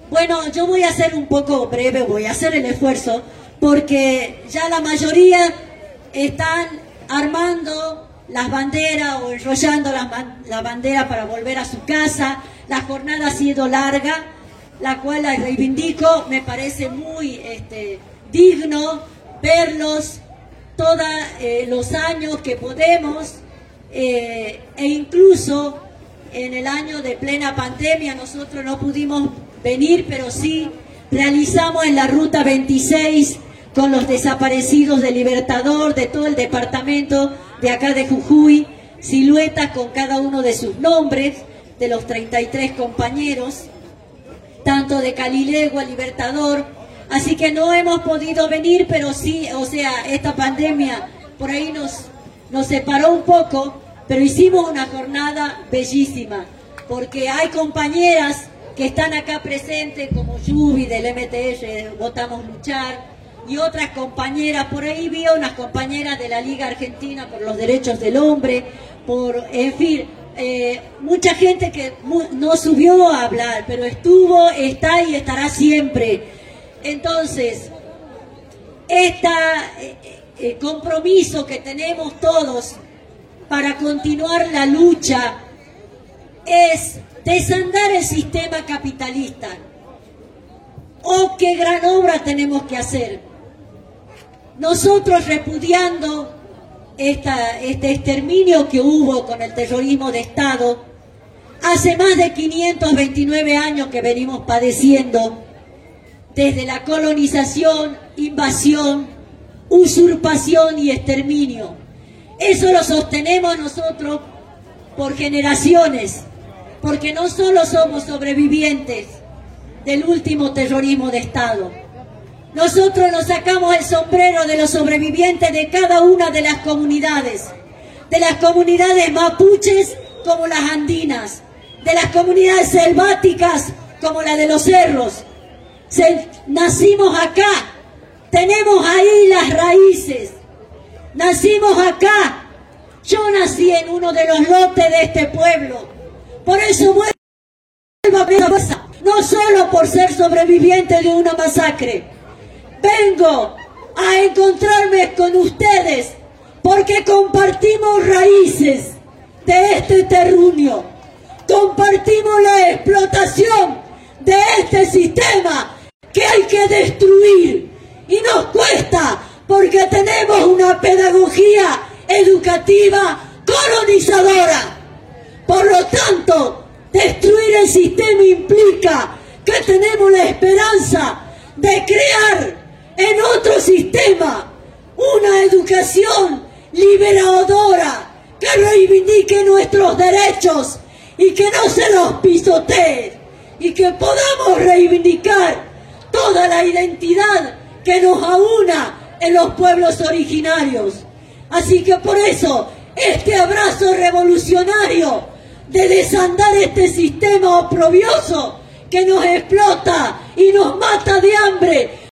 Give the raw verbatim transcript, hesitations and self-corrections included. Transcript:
Bueno, yo voy a ser un poco breve, voy a hacer el esfuerzo, porque ya la mayoría están armando las banderas o enrollando las la bandera para volver a su casa. La jornada ha sido larga, la cual la reivindico. Me parece muy este, digno verlos todos eh, los años que podemos, eh, e incluso en el año de plena pandemia nosotros no pudimos venir, pero sí realizamos en la Ruta veintiséis con los desaparecidos de Libertador, de todo el departamento de acá de Jujuy, siluetas con cada uno de sus nombres, de los treinta y tres compañeros, tanto de Calilegua, Libertador. Así que no hemos podido venir, pero sí, o sea, esta pandemia por ahí nos, nos separó un poco, pero hicimos una jornada bellísima, porque hay compañeras que están acá presentes, como Yubi del M T S, Votamos Luchar, y otras compañeras. Por ahí vi unas compañeras de la Liga Argentina por los Derechos del Hombre, por, en fin, eh, mucha gente que no subió a hablar, pero estuvo, está y estará siempre. Entonces, este eh, eh, compromiso que tenemos todos para continuar la lucha es desandar el sistema capitalista. ¡Oh, qué gran obra tenemos que hacer! Nosotros, repudiando esta, este exterminio que hubo con el terrorismo de Estado, hace más de quinientos veintinueve años que venimos padeciendo, desde la colonización, invasión, usurpación y exterminio. Eso lo sostenemos nosotros por generaciones, porque no solo somos sobrevivientes del último terrorismo de Estado. Nosotros nos sacamos el sombrero de los sobrevivientes de cada una de las comunidades, de las comunidades mapuches como las andinas, de las comunidades selváticas como la de los cerros. Se, nacimos acá, tenemos ahí las raíces, nacimos acá. Yo nací en uno de los lotes de este pueblo, por eso vuelvo a ver, no solo por ser sobreviviente de una masacre. Vengo a encontrarme con ustedes porque compartimos raíces de este terruño, compartimos la explotación de este sistema que hay que destruir, y nos cuesta porque tenemos una pedagogía educativa colonizadora. Por lo tanto, destruir el sistema implica que tenemos la esperanza de crear en otro sistema una educación liberadora que reivindique nuestros derechos y que no se los pisotee, y que podamos reivindicar toda la identidad que nos aúna en los pueblos originarios. Así que por eso este abrazo revolucionario de desandar este sistema oprobioso que nos explota y nos mata de hambre